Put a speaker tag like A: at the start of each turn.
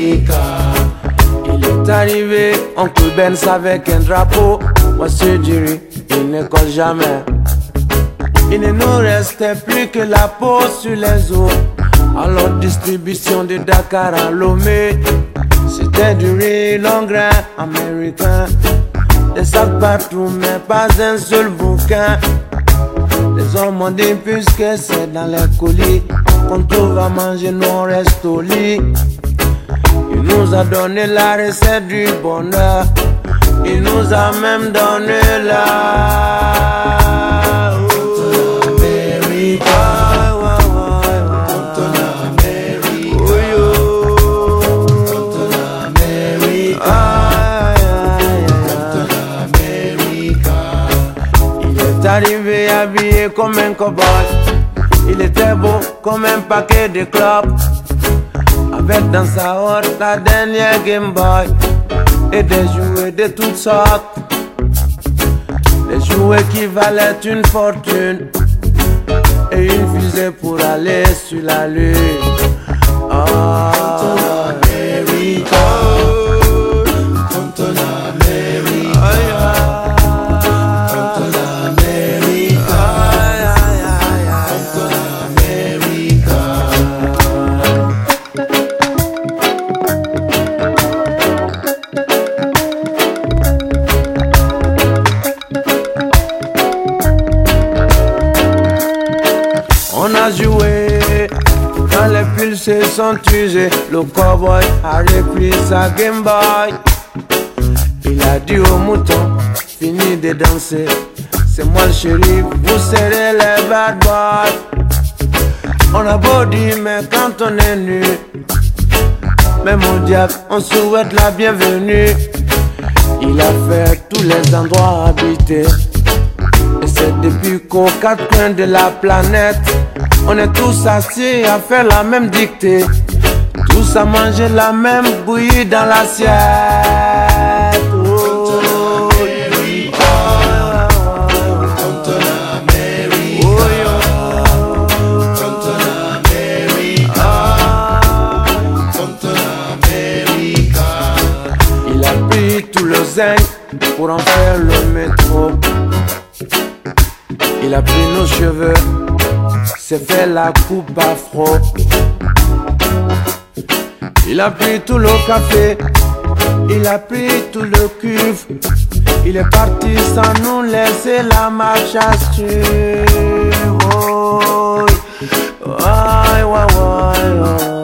A: Il est arrivé, oncle Benz avec un drapeau. Moi je dirais, il ne colle jamais. Il ne nous restait plus que la peau sur les os. Alors distribution de Dakar à Lomé. C'était du riz long grain américain. Des sacs partout mais pas un seul bouquin. Les hommes ont dit puisque c'est dans les colis qu'on trouve à manger, nous on reste au lit. Il nous a donné la recette du bonheur. Il nous a même donné la arrivé habillé comme un cowboy. Il était beau comme un paquet de clopes. Avec dans sa hotte la dernière Game Boy. Et des jouets de toutes sortes. Des jouets qui valaient une fortune. Et une fusée pour aller sur la lune. On a joué quand les piles se sont usées. Le cowboy a repris sa Game Boy. Il a dit au mouton, fini de danser. C'est moi le shérif, vous serez les bad boys. On a beau dire mais quand on est nu, même au diable on souhaite la bienvenue. Il a fait tous les endroits habités. Et c'est depuis qu'aux quatre coins de la planète, on est tous assis à faire la même dictée. Tous à manger la même bouillie dans l'assiette. Il a pris tout le zinc pour en faire le métro. Il a pris nos cheveux, s'est fait la coupe afro. Il a pris tout le café, il a pris tout le cuve. Il est parti sans nous laisser la marche à suivre. Oh, oh, oh, oh, oh.